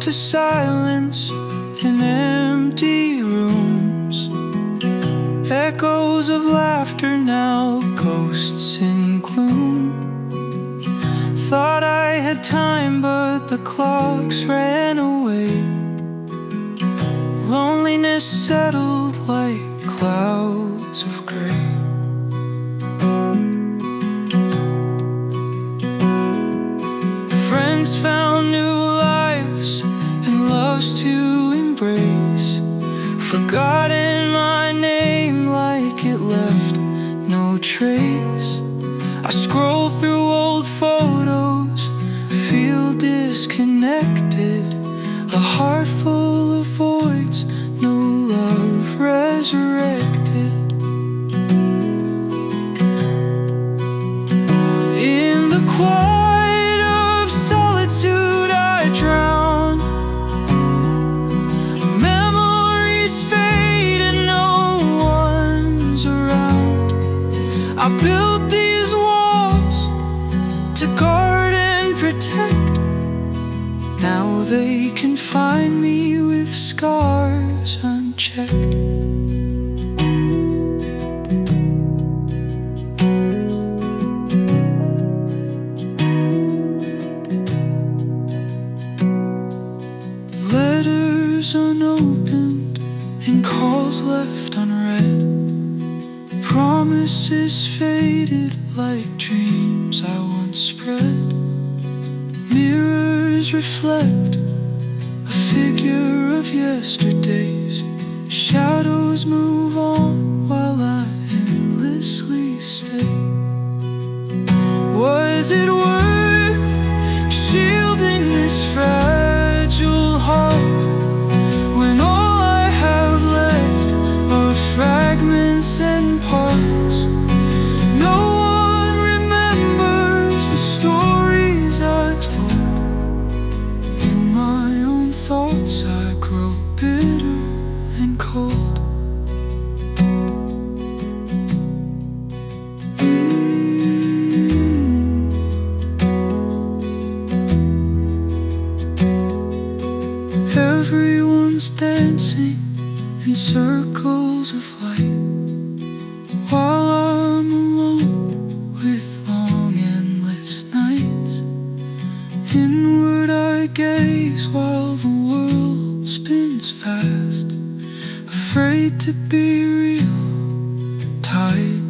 to silence in empty rooms. Echoes of laughter now, ghosts in gloom. Thought I had time, but the clocks ran away. Loneliness settled like clouds of gray. Friends found new lives and loves to embrace. Forgotten my name like it left no trace. I scroll through old photos, feel disconnected. A heart full of voids, no love resurrected. In the quiet of solitude I drown. Memories fade and no one's around. I built these walls to guard and protect. Now they can find me with scars unchecked. Letters unopened and calls left unread. Promises faded like dreams I once spread. Mirrors reflect a figure of yesterday's. Shadows move on while I endlessly stay. Was it worth shielding this fragile heart when all I have left are fragments and parts? No one remembers the stories I told. In my own thoughts I grow bitter and cold. Everyone's dancing in circles of light, while I'm alone with long endless nights. Inward I gaze while the world spins fast, afraid to be real, tied